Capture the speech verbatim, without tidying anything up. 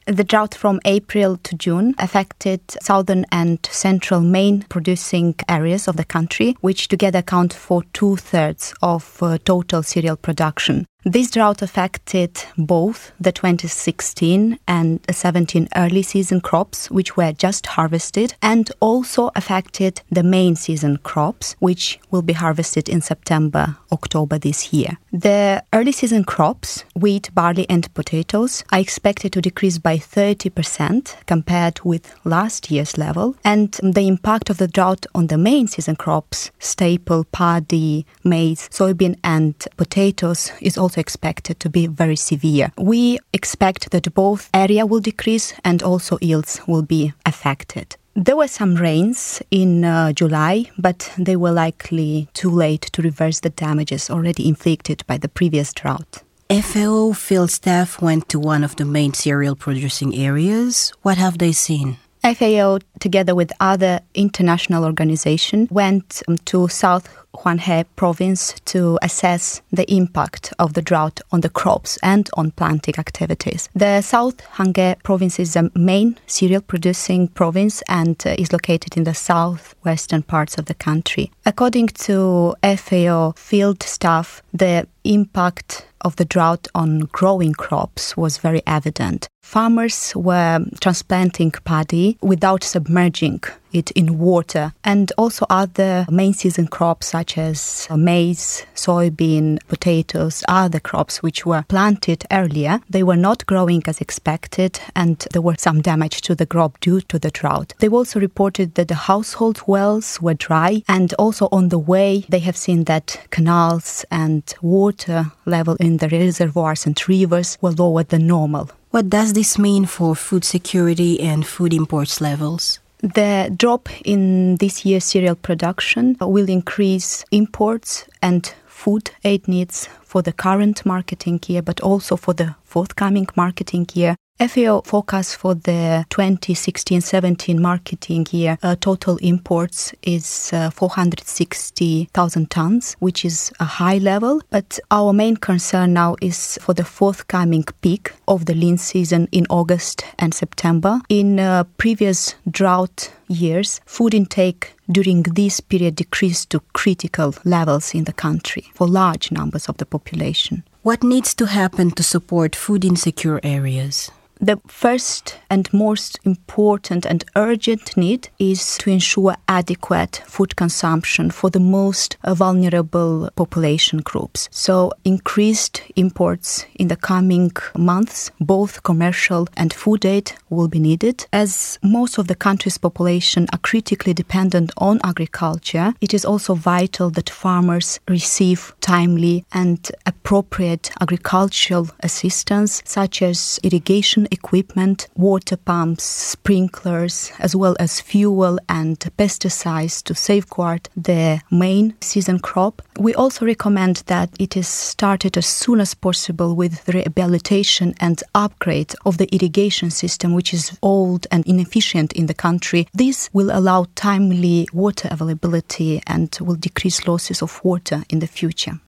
The drought from April to June affected southern and central main producing areas of the country, which together account for two-thirds of uh, total cereal production. This drought affected both the twenty sixteen and seventeen early season crops, which were just harvested, and also affected the main season crops, which will be harvested in September, October this year. The early season crops, wheat, barley and potatoes, are expected to decrease by thirty percent compared with last year's level, and the impact of the drought on the main season crops, staple, paddy, maize, soybean and potatoes, is also expected to be very severe. We expect that both area will decrease and also yields will be affected. There were some rains in uh, July, but they were likely too late to reverse the damages already inflicted by the previous drought. F A O field staff went to one of the main cereal producing areas. What have they seen? F A O, together with other international organizations, went um, to South Hwanghae province to assess the impact of the drought on the crops and on planting activities. The South Hwanghae province is the main cereal producing province and uh, is located in the southwestern parts of the country. According to F A O field staff, the impact of the drought on growing crops was very evident. Farmers were transplanting paddy without submerging it in water, and also other main season crops such as maize, soybean, potatoes, other crops which were planted earlier. They were not growing as expected, and there were some damage to the crop due to the drought. They also reported that the household wells were dry, and also on the way they have seen that canals and water level in the reservoirs and rivers were lower than normal. What does this mean for food security and food imports levels? The drop in this year's cereal production will increase imports and food aid needs for the current marketing year, but also for the forthcoming marketing year. F A O forecast for the twenty sixteen seventeen marketing year, uh, total imports is uh, four hundred sixty thousand tons, which is a high level. But our main concern now is for the forthcoming peak of the lean season in August and September. In uh, previous drought years, food intake during this period decreased to critical levels in the country for large numbers of the population. What needs to happen to support food insecure areas? The first and most important and urgent need is to ensure adequate food consumption for the most vulnerable population groups. So increased imports in the coming months, both commercial and food aid, will be needed. As most of the country's population are critically dependent on agriculture, it is also vital that farmers receive timely and appropriate agricultural assistance, such as irrigation equipment, water pumps, sprinklers, as well as fuel and pesticides to safeguard the main season crop. We also recommend that it is started as soon as possible with the rehabilitation and upgrade of the irrigation system, which is old and inefficient in the country. This will allow timely water availability and will decrease losses of water in the future.